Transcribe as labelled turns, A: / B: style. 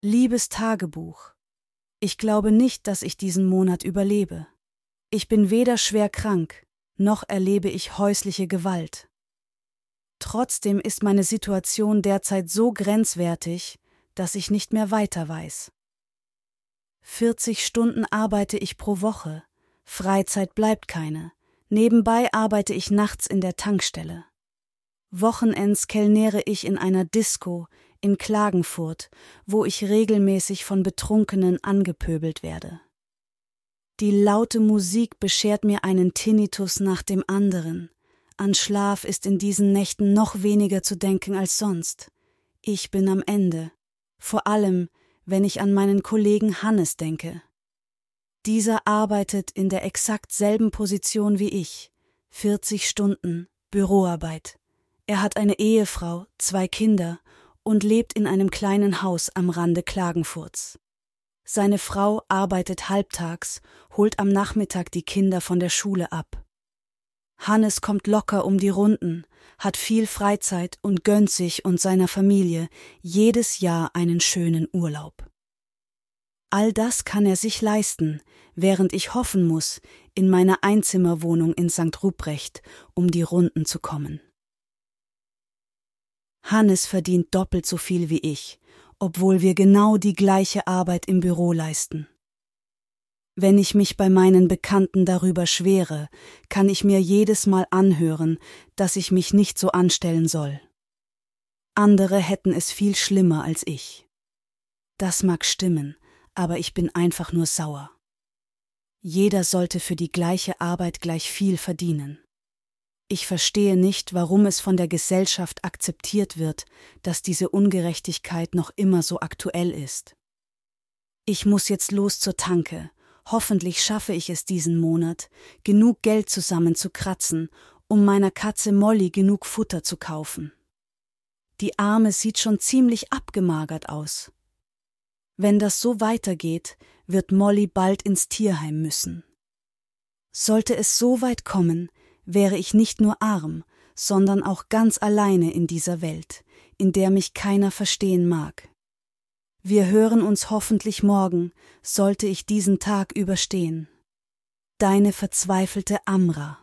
A: Liebes Tagebuch, ich glaube nicht, dass ich diesen Monat überlebe. Ich bin weder schwer krank, noch erlebe ich häusliche Gewalt. Trotzdem ist meine Situation derzeit so grenzwertig, dass ich nicht mehr weiter weiß. 40 Stunden arbeite ich pro Woche, Freizeit bleibt keine, nebenbei arbeite ich nachts in der Tankstelle. Wochenends kellnere ich in einer Disco in Klagenfurt, wo ich regelmäßig von Betrunkenen angepöbelt werde. Die laute Musik beschert mir einen Tinnitus nach dem anderen. An Schlaf ist in diesen Nächten noch weniger zu denken als sonst. Ich bin am Ende, vor allem, wenn ich an meinen Kollegen Hannes denke. Dieser arbeitet in der exakt selben Position wie ich, 40 Stunden Büroarbeit. Er hat eine Ehefrau, 2 Kinder und lebt in einem kleinen Haus am Rande Klagenfurts. Seine Frau arbeitet halbtags, holt am Nachmittag die Kinder von der Schule ab. Hannes kommt locker um die Runden, hat viel Freizeit und gönnt sich und seiner Familie jedes Jahr einen schönen Urlaub. All das kann er sich leisten, während ich hoffen muss, in meiner Einzimmerwohnung in St. Ruprecht um die Runden zu kommen. Hannes verdient doppelt so viel wie ich, obwohl wir genau die gleiche Arbeit im Büro leisten. Wenn ich mich bei meinen Bekannten darüber schwere, kann ich mir jedes Mal anhören, dass ich mich nicht so anstellen soll. Andere hätten es viel schlimmer als ich. Das mag stimmen, aber ich bin einfach nur sauer. Jeder sollte für die gleiche Arbeit gleich viel verdienen. Ich verstehe nicht, warum es von der Gesellschaft akzeptiert wird, dass diese Ungerechtigkeit noch immer so aktuell ist. Ich muss jetzt los zur Tanke. Hoffentlich schaffe ich es diesen Monat, genug Geld zusammenzukratzen, um meiner Katze Molly genug Futter zu kaufen. Die Arme sieht schon ziemlich abgemagert aus. Wenn das so weitergeht, wird Molly bald ins Tierheim müssen. Sollte es so weit kommen, wäre ich nicht nur arm, sondern auch ganz alleine in dieser Welt, in der mich keiner verstehen mag. Wir hören uns hoffentlich morgen, sollte ich diesen Tag überstehen. Deine verzweifelte Amra.